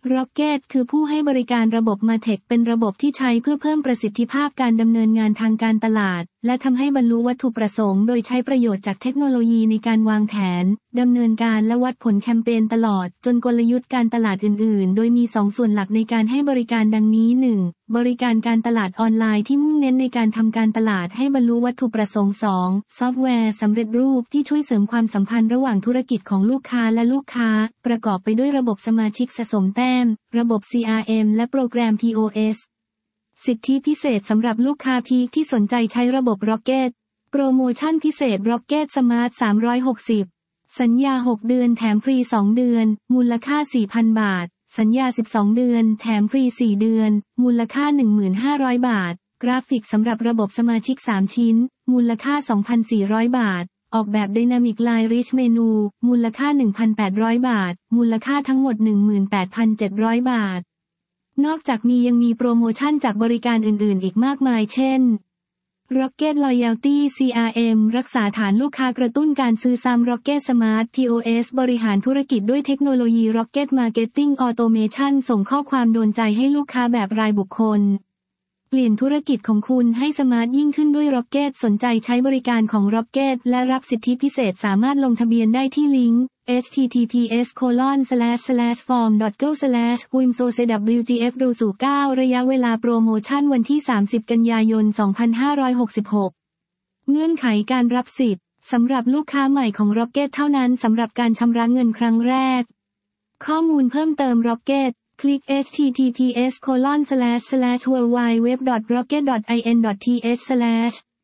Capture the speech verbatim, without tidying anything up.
Rocket คือผู้ให้บริการระบบ MarTech เป็นระบบที่ใช้เพื่อเพิ่มประสิทธิภาพการดำเนินงานทางการตลาดและทำให้บรรลุวัตถุประสงค์โดยใช้ประโยชน์จากเทคโนโลยีในการวางแผนดำเนินการและวัดผลแคมเปญตลอดจนกลยุทธ์การตลาดอื่นๆโดยมีสองส่วนหลักในการให้บริการดังนี้ หนึ่ง บริการการตลาดออนไลน์ที่มุ่งเน้นในการทำการตลาดให้บรรลุวัตถุประสงค์ สอง ซอฟต์แวร์สำเร็จรูปที่ช่วยเสริมความสัมพันธ์ระหว่างธุรกิจของลูกค้าและลูกค้าประกอบไปด้วยระบบสมาชิกสะสมแต้มระบบ ซี อาร์ เอ็ม และโปรแกรม พี โอ เอส สิทธิพิเศษสำหรับลูกค้าพีคที่สนใจใช้ระบบ Rocket โปรโมชั่นพิเศษ Rocket Smart สามร้อยหกสิบสัญญาหกเดือนแถมฟรีสองเดือนมูลค่า สี่พัน บาทสัญญาสิบสองเดือนแถมฟรีสี่เดือนมูลค่า หนึ่งพันห้าร้อย บาทกราฟิกสำหรับระบบสมาชิกสามชิ้นมูลค่า สองพันสี่ร้อย บาทออกแบบ Dynamic Line Rich Menu มูลค่า หนึ่งพันแปดร้อย บาทมูลค่าทั้งหมด หนึ่งหมื่นแปดพันเจ็ดร้อย บาทนอกจากมียังมีโปรโมชั่นจากบริการอื่นๆอีกมากมายเช่น Rocket Loyalty ซี อาร์ เอ็ม รักษาฐานลูกค้ากระตุ้นการซื้อซ้ำ Rocket Smart พี โอ เอส บริหารธุรกิจด้วยเทคโนโลยี Rocket Marketing Automation ส่งข้อความโดนใจให้ลูกค้าแบบรายบุคคลเปลี่ยนธุรกิจของคุณให้สมาร์ทยิ่งขึ้นด้วย Rocket สนใจใช้บริการของ Rocket และรับสิทธิพิเศษสามารถลงทะเบียนได้ที่ลิงก์ เอช ที ที พี เอส โคลอน สแลช สแลช ฟอร์ม ดอท โก สแลช วิม โซ ซี ดับเบิลยู จี เอฟ รู สู่ เก้า ระยะเวลาโปรโมชั่นวันที่ สามสิบ กันยายน สองพันห้าร้อยหกสิบหก เงื่อนไขการรับสิทธิ์สำหรับลูกค้าใหม่ของ Rocket เท่านั้นสำหรับการชำระเงินครั้งแรกข้อมูลเพิ่มเติม Rocket คลิก เอช ที ที พี เอส โคลอน สแลช สแลช ดับเบิลยู ดับเบิลยู ดับเบิลยู ดอท ร็อกเก็ต ดอท ไอ เอ็น ดอท ที เอช สแลช